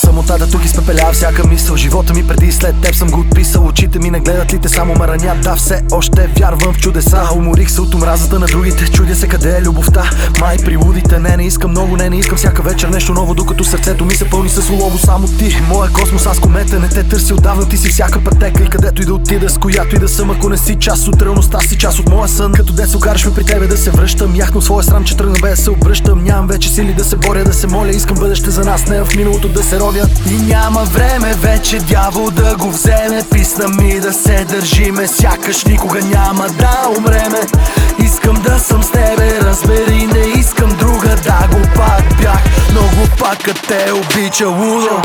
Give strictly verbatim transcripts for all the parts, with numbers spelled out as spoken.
самотата тук изпепелява всяка мисъл. Живота ми преди и след теб съм го отписал. Очите ми не гледат ли те, само ме ранят. Да, все още вярвам в чудеса. Уморих се от омразата на другите, чудя се къде е любовта. Май приудите, не, не искам много, не, не искам всяка вечер нещо ново, докато сърцето ми се пълни с улово. Само ти, моя космос, аз комета, не те търси отдавна. Ти си всяка пътека и където и да отида, с която и да съм. Ако не си част от реалността, си част от моя сън. Като дет се окараш ме при тебе да се връщам. Яхнал своя срам, че тръгна без да се обръщам. Нямам вече сили да се боря, да се моля. Искам бъдеще за нас, не в миналото да се ровя. И няма време вече дявол да го вземе. Писна ми да се държиме, сякаш никога няма да умреме. Искам да съм с тебе, разбери, не искам друга. Да, го пак бях, много пак те обича лудо.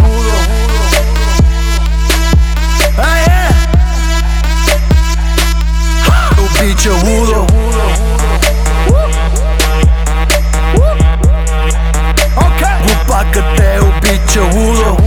Обича лудо. Глупака те обича лудо.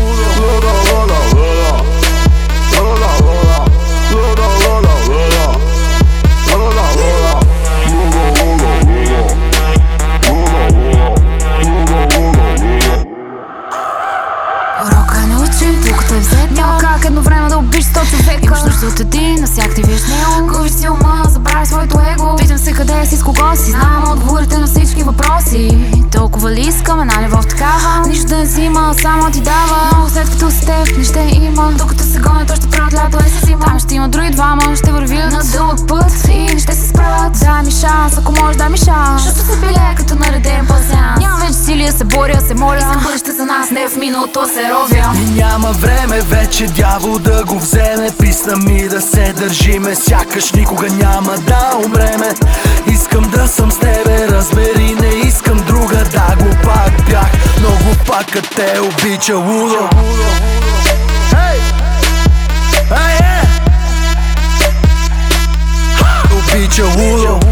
Урока не учим, тук те взет. Няма как едно време да убиш сто човека. Имаш нужда от един, навсякъде виж него. Губиш си ума, забравяй своето его. Питам се къде си, с кого си. Знам отговорите на всички въпроси. Толкова ли искам една любов такава? Нищо да не взима, само ти дава. Много след като с теб не ще има. Докато се гоня, то ще правят лято е си. Там ще има други двама, ще вървят на дълъг път и не ще се справят. Дай ми шанс, ако можеш дай ми шанс. Защото се пиле като нареден пасянс. Нямам вече сили да се боря, се моля. Искам бъдеще за нас, не в миналото се ровя. И няма време вече дявол да го вземе. Писна ми да се държиме, сякаш никога няма да умреме. Искам да съм с тебе, разбери, не искам друга. Да, го пак бях, много пак те обича лудо. Обича лудо.